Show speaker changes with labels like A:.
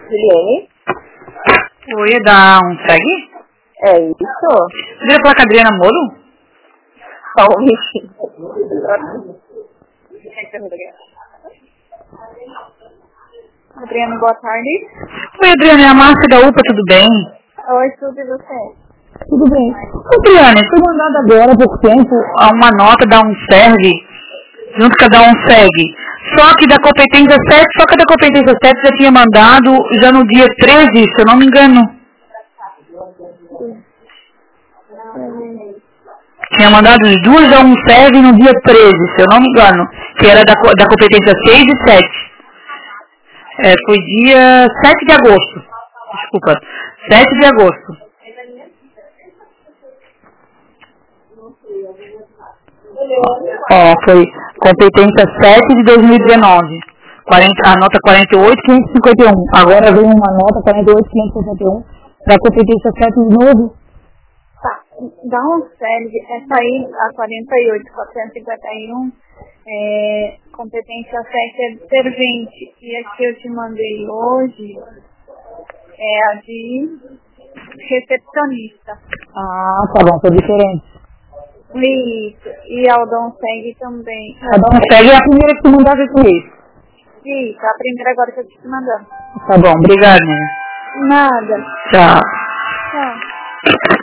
A: Juliane.
B: Oi, é da Unseg?
A: É isso?
B: Poderia falar com a Adriana Moro?
A: Só um minutinho. Adriana, boa tarde.
B: Oi, Adriana, é a Márcia da UPA, tudo bem?
A: Oi, tudo e você?
B: Tudo bem. Adriana, foi mandada agora há pouco tempo uma nota da Unseg, junto com a da Unseg. Só que da competência 7, só que a da competência 7 já tinha mandado já no dia 13, se eu não me engano. Tinha mandado as duas da Unseg no dia 13, se eu não me engano, que era da competência 6 e 7. Foi dia 7 de agosto. Desculpa, 7 de agosto. Foi competência 7 de 2019. A nota 48.551. Agora vem uma nota 48.551 para a competência 7 de novo.
A: Tá, dá um série, essa aí, a 48.451, competência 7 é de servente, e a que eu te mandei hoje é a de recepcionista.
B: Ah, tá bom, foi diferente.
A: Isso, e a Unseg também.
B: A da Unseg é a primeira que tu mandava com isso.
A: Isso, a primeira agora que eu tô te mandando.
B: Tá bom, obrigada, né?
A: Nada.
B: Tchau.
A: Tchau.